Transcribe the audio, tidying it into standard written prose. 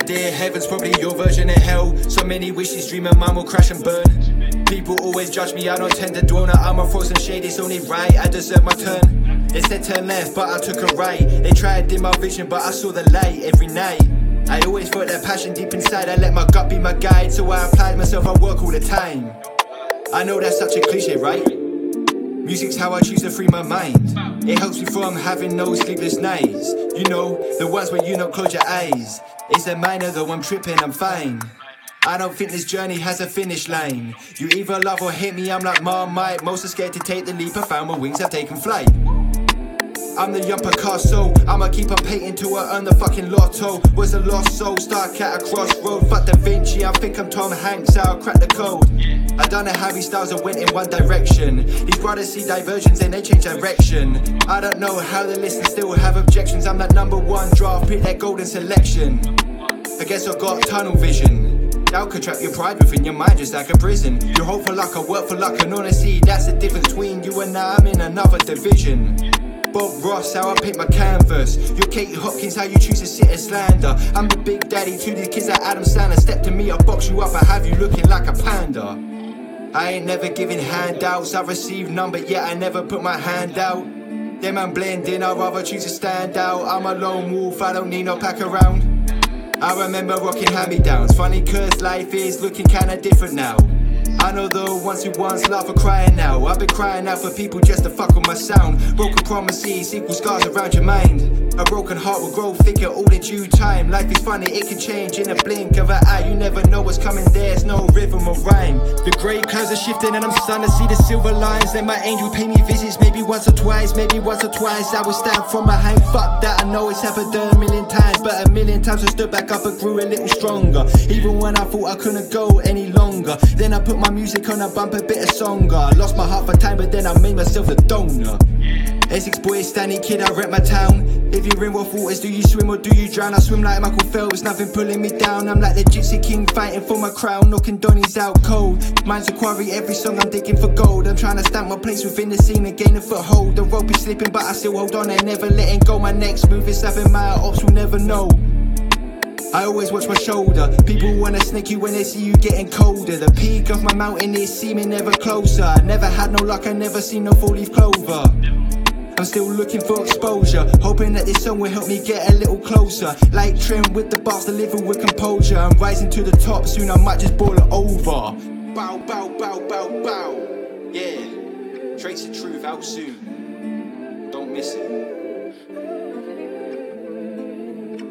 idea heaven's probably your version of hell. So many wishes, dreaming mine will crash and burn. People always judge me, I don't tend to dwell. Now I'm a frozen shade, it's only right, I deserve my turn. They said turn left, but I took a right. They tried to dim my vision, but I saw the light every night. I always felt that passion deep inside. I let my gut be my guide, so I applied myself, I work all the time. I know that's such a cliche, right? Music's how I choose to free my mind. It helps me from having no sleepless nights. You know, the ones where you don't close your eyes. It's a minor though, I'm tripping, I'm fine. I don't think this journey has a finish line. You either love or hate me, I'm like Marmite. Most are scared to take the leap, I found my wings have taken flight. I'm the young Picasso, I'ma keep on painting till I earn the fucking lotto. Was a lost soul, stuck at a crossroad. Fuck Da Vinci, I think I'm Tom Hanks, I'll crack the code. I done it Harry Styles, I went in one direction. These brothers see diversions and they change direction. I don't know how the listeners still have objections. I'm that number one draft pick, that golden selection. I guess I've got tunnel vision. Doubt could trap your pride within your mind just like a prison. You hope for luck, I work for luck, and honestly, that's the difference between you and I. I'm in another division. Bob Ross, how I paint my canvas. You're Katie Hopkins, how you choose to sit and slander. I'm the big daddy to these kids like Adam Sandler. Step to me, I'll box you up, I have you looking like a panda. I ain't never giving handouts, I received none, but yet I never put my hand out. Them I'm blending, I'd rather choose to stand out. I'm a lone wolf, I don't need no pack around. I remember rocking hand-me-downs. Funny cause life is looking kinda different now. I know the ones who once laugh are crying now. I've been crying out for people just to fuck with my sound. Broken promises equal scars around your mind. A broken heart will grow thicker all in due time. Life is funny, it can change in a blink of an eye. You never know what's coming, there's no rhythm or rhyme. The grey clouds are shifting and I'm starting to see the silver lines. Let my angel pay me visits, maybe once or twice. I will stand from behind. Fuck that, I know it's happened a million times, but a million times I stood back up and grew a little stronger. Even when I thought I couldn't go any longer, then I put my music on a bumper, bit of songer. Lost my heart for time, but then I made myself a donor. Essex boy, Stanley kid, I rep my town. If you're in rough waters, do you swim or do you drown? I swim like Michael Phelps, nothing pulling me down. I'm like the Gypsy King fighting for my crown, knocking Donnies out cold. Mine's a quarry, every song I'm digging for gold. I'm trying to stamp my place within the scene and gain a foothold. The rope is slipping, but I still hold on and never letting go. My next move is something my ops will never know. I always watch my shoulder. People wanna snake you when they see you getting colder. The peak of my mountain is seeming ever closer. I never had no luck, I never seen no four-leaf clover. I'm still looking for exposure, hoping that this song will help me get a little closer. Like Trent with the bars, delivered with composure. I'm rising to the top, soon I might just boil it over. Bow, bow, bow, bow, bow. Yeah, trace of truth out soon. Don't miss it.